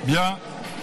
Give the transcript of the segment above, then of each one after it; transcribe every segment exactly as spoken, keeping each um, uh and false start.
Bien.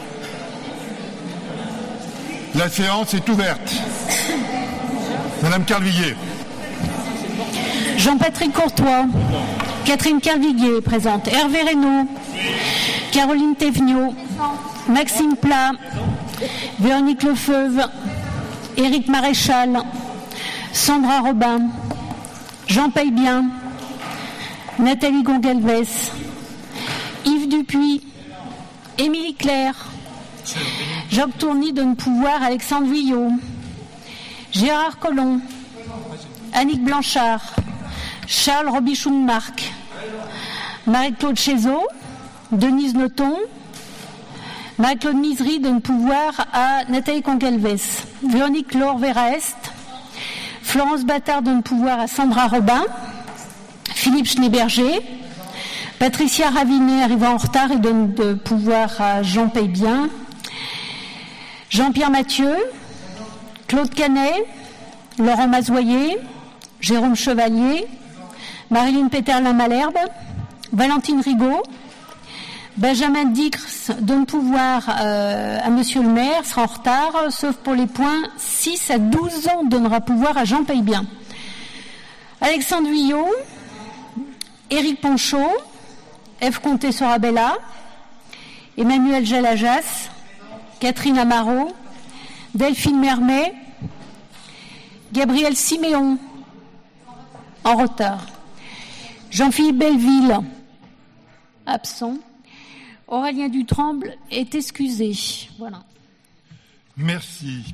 La séance est ouverte. Madame Carviguier. Jean-Patrick Courtois. Catherine Carviguier présente. Hervé Reynaud. Caroline Thévenot. Maxime Plat. Véronique Lefeuve. Éric Maréchal. Sandra Robin. Jean Paye-Bien. Nathalie Gongalves. Yves Dupuis. Émilie Claire. Jacques Tourny donne pouvoir à Alexandre Vuillot. Gérard Collomb. Annick Blanchard. Charles Robichoun-Marc. Marie-Claude Chézot. Denise Nothomb. Marie-Claude Misery donne pouvoir à Nathalie Gongalves. Véronique Laure Verhaest. Florence Battard donne pouvoir à Sandra Robin. Philippe Schneeberger. Patricia Ravinet arrivant en retard et donne de pouvoir à Jean Paye-Bien. Jean-Pierre Mathieu. Claude Canet. Laurent Mazoyer. Jérôme Chevalier. Marilyn Péterlin-Malherbe. Valentine Rigaud. Benjamin Dicrs donne pouvoir euh, à Monsieur le maire, sera en retard, sauf pour les points six à douze ans, donnera pouvoir à Jean Paye-Bien. Alexandre Vuillot. Éric Ponchot. Ève Comté-Sorabella. Emmanuel Jalajas. Catherine Amaro. Delphine Mermet. Gabriel Siméon. En retard. Jean-Philippe Belleville. Absent. Aurélien Dutremble est excusé. Voilà. Merci.